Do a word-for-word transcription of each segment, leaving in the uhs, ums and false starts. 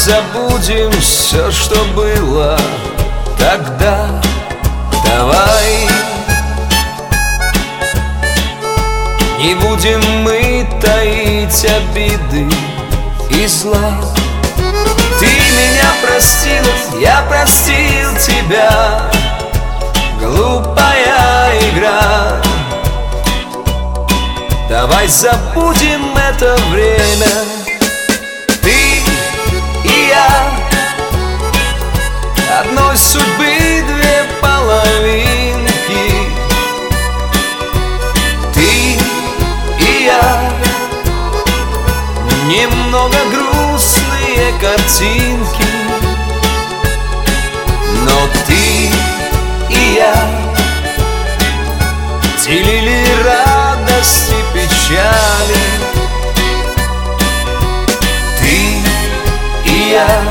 забудем все, что было тогда. Давай не будем мы таить обиды и зла. Ты меня простила, я простил тебя. Глупая игра. Давай забудем это время. Ты и я, одной судьбы две половинки. Ты и я, немного грустные картинки. Но ты и я делили радость и печали. Ты и я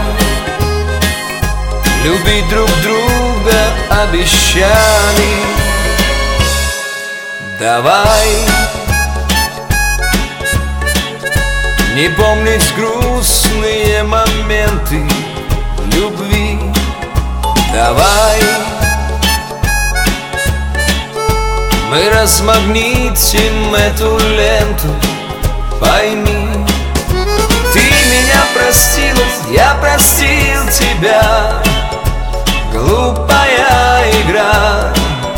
любить друг друга обещали. Давай не помнить грустные моменты любви. Давай мы размагнитим эту ленту. Пойми, ты меня простила, я простил тебя. Глупая игра.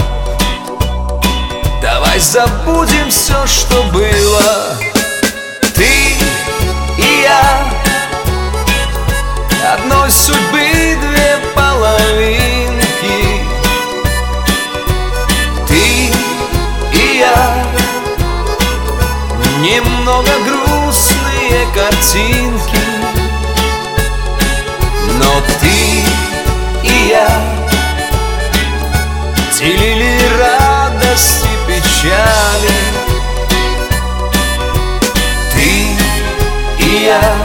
Давай забудем все, что было. Ты и я, одной судьбы две половинки. Ты и я, немного грустные картинки. Но ты и я делили радость и печали. Ты и я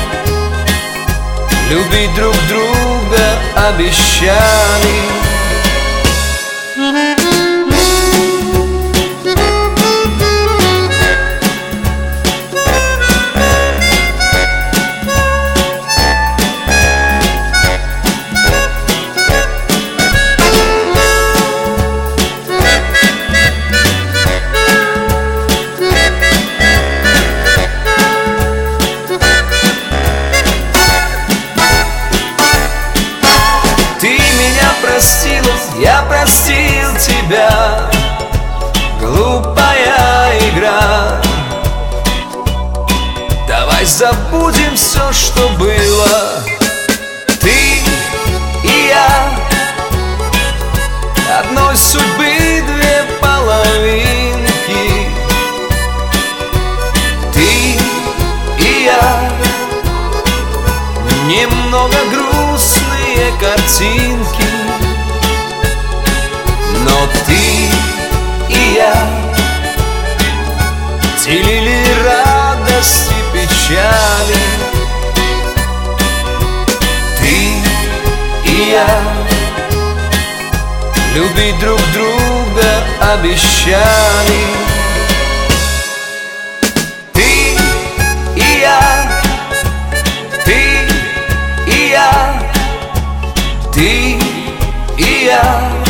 любить друг друга обещали. Я простил тебя. Глупая игра. Давай забудем все, что было. Ты и я, одной судьбы две половинки. Ты и я, немного грустные картинки. Но ты и я делили радость и печали. Ты и я любить друг друга обещали. Ты и я, ты и я, ты и я.